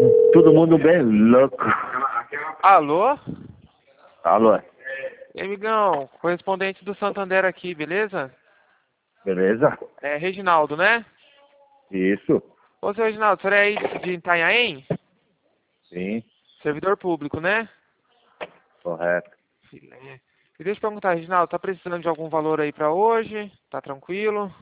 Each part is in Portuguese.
Todo mundo bem louco. Alô? Alô, E aí, amigão, correspondente do Santander aqui, beleza? beleza? É Reginaldo, né? Isso, Ô, seu Reginaldo, o senhor é aí de Itanhaém? sim, Servidor público, né? correto. Filé. E deixa eu perguntar, Reginaldo, tá precisando de algum valor aí pra hoje? Tá tranquilo?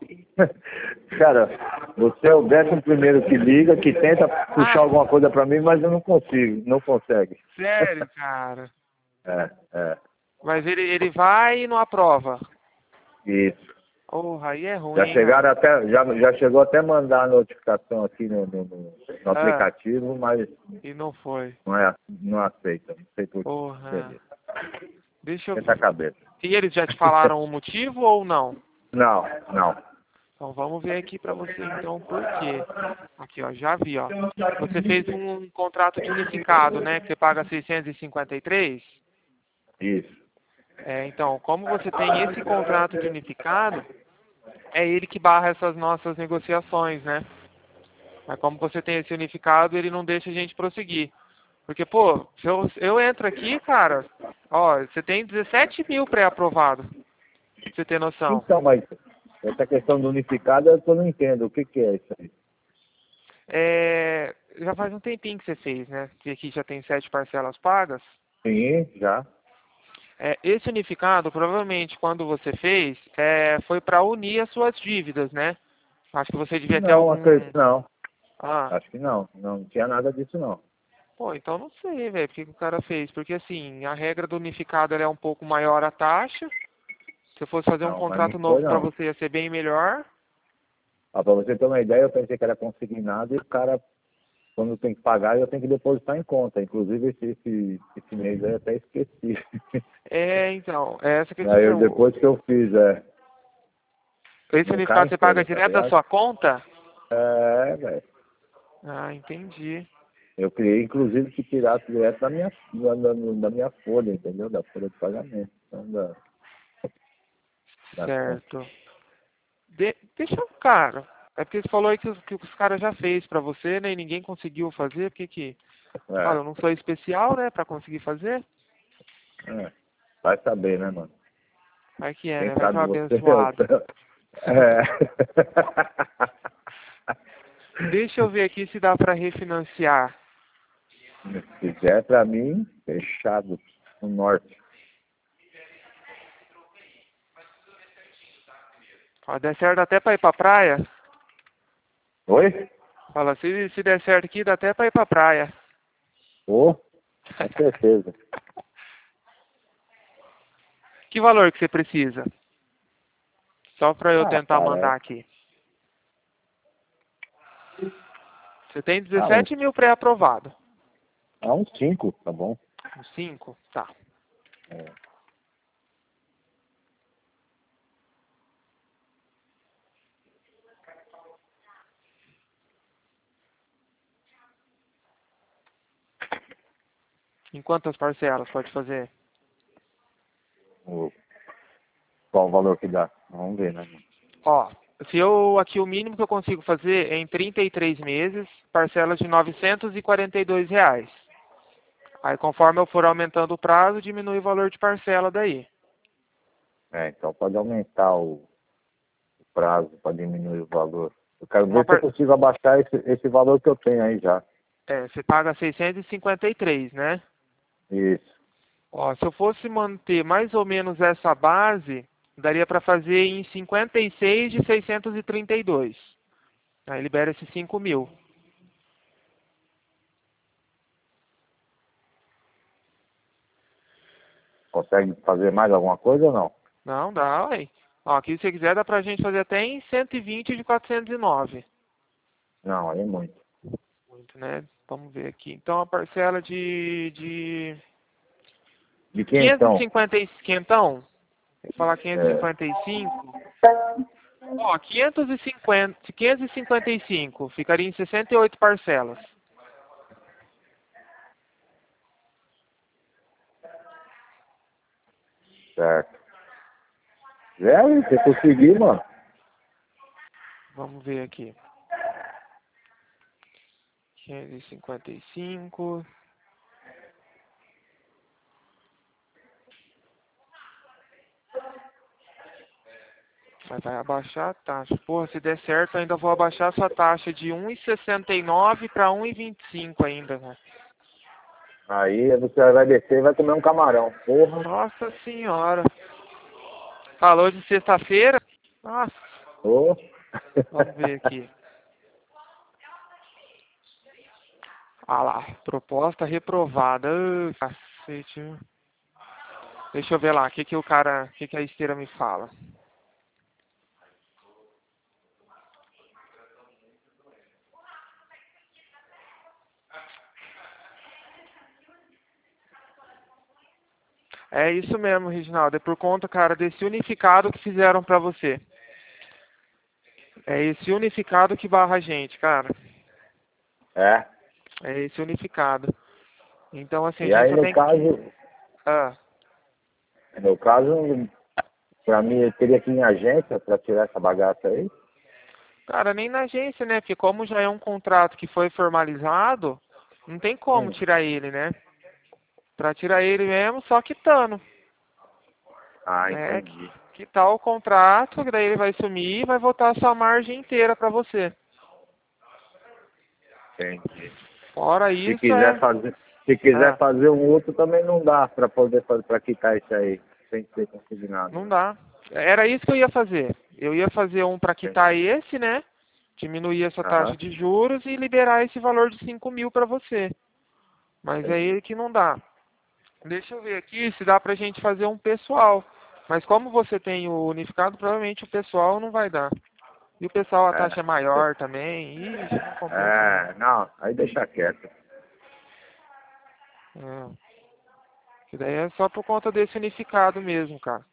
Cara, você é o 11º que liga, que tenta puxar Ah, alguma coisa pra mim, mas eu não consigo, não consegue. sério, cara? É, Mas ele vai e não aprova. isso. Porra, aí é ruim, Já hein, chegaram velho? até, já chegou até a mandar a notificação aqui no Ah, aplicativo, mas e não foi. não aceita, não sei por que. Porra. Beleza. Deixa eu... Senta a cabeça. E eles já te falaram o motivo ou não? Não, não. Então vamos ver aqui pra você então por quê. Aqui, ó, já vi, ó. Você fez um contrato de unificado, né? Que você paga 653. Isso. É, então, como você tem esse contrato de unificado, é ele que barra essas nossas negociações, né? Mas como você tem esse unificado, ele não deixa a gente prosseguir. Porque, pô, se eu entro aqui, cara, ó, você tem 17 mil pré-aprovado, pra você ter noção. Então, mas essa questão do unificado eu não entendo. O que que é isso aí? É, já faz um tempinho que você fez, né? Que aqui já tem 7 parcelas pagas. Sim, já. É, esse unificado, provavelmente, quando você fez, foi para unir as suas dívidas, né? Acho que você devia ter Não, algum... acredito, não. Ah, Acho que não. Não tinha nada disso, não. pô, então não sei, velho, por que que o cara fez. Porque, assim, a regra do unificado ela é um pouco maior a taxa. Se eu fosse fazer um Não, mas não contrato foi, novo para não. você, ia ser bem melhor. Ah, pra você ter uma ideia, eu pensei que era consignado e o cara, quando tem que pagar, eu tenho que depositar em conta. Inclusive, esse mês aí eu até esqueci. É, então, é essa que é a Aí, questão. depois que eu fiz, Esse não cai unificado em você paga folha, tá direto da ligado? sua conta? Velho. Ah, entendi. Eu criei, inclusive, que tirasse direto da minha folha, entendeu? Da folha de pagamento. Então, da conta. Certo. Deixa eu, cara. É porque você falou aí que os caras já fez pra você, né? E ninguém conseguiu fazer. Por que que... Olha, É, eu não sou especial, né? Pra conseguir fazer. é. Vai saber, né, mano? Vai que é, Quem né? Vai que é sabe um você. abençoado. É. Deixa eu ver aqui se dá pra refinanciar. Se quiser, pra mim, fechado no norte. Ó, der certo até pra ir pra praia. Oi? Fala, se der certo aqui, dá até pra ir pra praia. Ô, com certeza. Que valor que você precisa? Só pra eu Ah, tentar cara, mandar aqui. Você tem ah, 17 mil pré-aprovado. uns 5, tá bom? Uns 5? Tá. É. Em quantas parcelas pode fazer? O- Qual o valor que dá? Vamos ver, né? Ó, se eu aqui o mínimo que eu consigo fazer é em 33 meses, parcelas de R$ 942. Aí conforme eu for aumentando o prazo, diminui o valor de parcela daí. Então pode aumentar o prazo para diminuir o valor. Eu quero Uma ver se eu par... consigo abaixar esse valor que eu tenho aí já. você paga 653, né? Isso. Ó, se eu fosse manter mais ou menos essa base, daria para fazer em 56 de 632. Aí libera esses 5 mil. Consegue fazer mais alguma coisa ou não? Não, dá, ué. Ó, aqui se você quiser dá pra gente fazer até em 120 de 409. Não, aí é muito. Muito, né? Vamos ver aqui. Então a parcela de De quem então? 550 quinhentão, vou falar É, 555. Ó, 555 ficaria em 68 parcelas. certo. Você conseguir, mano. Vamos ver aqui. 555. Mas vai abaixar a taxa. Porra, se der certo, eu ainda vou abaixar a sua taxa de 1,69 para 1,25 ainda, né? Aí você vai descer e vai comer um camarão. Porra. Nossa senhora. Falou de sexta-feira? Nossa. Ô. Vamos ver aqui. Ah lá, proposta reprovada. Ai, cacete. Deixa eu ver lá, o que que a esteira me fala. É isso mesmo, Reginaldo. É por conta, cara, desse unificado que fizeram pra você. É esse unificado que barra a gente, cara. É. É esse unificado. Então, assim, a E gente aí só no tem que... caso, Ah, pra mim eu teria que ir em agência pra tirar essa bagaça aí. cara, nem na agência, né? Porque como já é um contrato que foi formalizado, não tem como Hum. tirar ele, né? Pra tirar ele mesmo, só quitando. Ah, Né? entendi. Quitar o contrato, que daí ele vai sumir e vai voltar a sua margem inteira pra você. Entendi. Fora Se isso, quiser é... fazer, se quiser Ah, fazer um outro também não dá pra poder fazer para quitar isso aí, sem ser consignado. não dá. Era isso que eu ia fazer. Eu ia fazer um pra quitar esse, né? Diminuir essa taxa Aham. de juros e liberar esse valor de 5.000 pra você. Mas é Entendi. ele que não dá. Deixa eu ver aqui se dá pra gente fazer um pessoal. Mas como você tem o unificado, provavelmente o pessoal não vai dar. E o pessoal a taxa é É. maior também. Ih, não compensa não. É, não, aí deixa quieto. É. Isso daí é só por conta desse unificado mesmo, cara.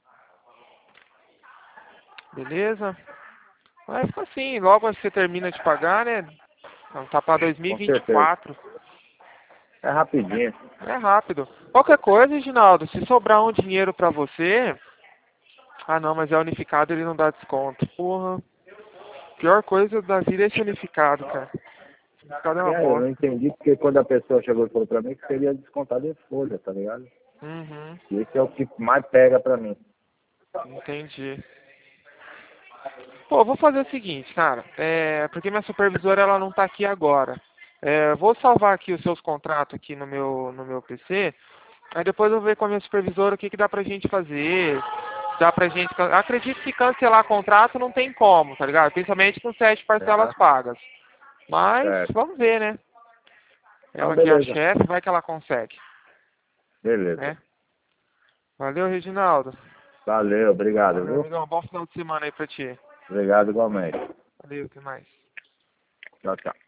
Beleza? Mas fica assim, logo você termina de pagar, né? Então, tá pra Com certeza. 2024. É rapidinho. É rápido. Qualquer coisa, Reginaldo, se sobrar um dinheiro pra você... Ah, não, mas é unificado, ele não dá desconto. Porra. Pior coisa da vida é esse unificado, cara. Unificado é uma Eu não bosta. entendi porque quando a pessoa chegou e falou pra mim que seria descontado em folha, tá ligado? Uhum. E esse é o que mais pega pra mim. Entendi. Pô, vou fazer o seguinte, cara. Porque minha supervisora ela não tá aqui agora. Vou salvar aqui os seus contratos aqui no meu PC. Aí depois eu vou ver com a minha supervisora o que dá pra gente fazer. Dá pra gente. Acredito que cancelar contrato não tem como, tá ligado? Principalmente com 7 parcelas Aham. pagas. Mas Certo. vamos ver, né? Então, Ela que é a beleza. chefe, vai que ela consegue, Beleza. né? Valeu, Reginaldo. Valeu, obrigado, Valeu, viu? amigão. Bom final de semana aí pra ti. Obrigado igualmente. Valeu, até mais. Tchau, tchau.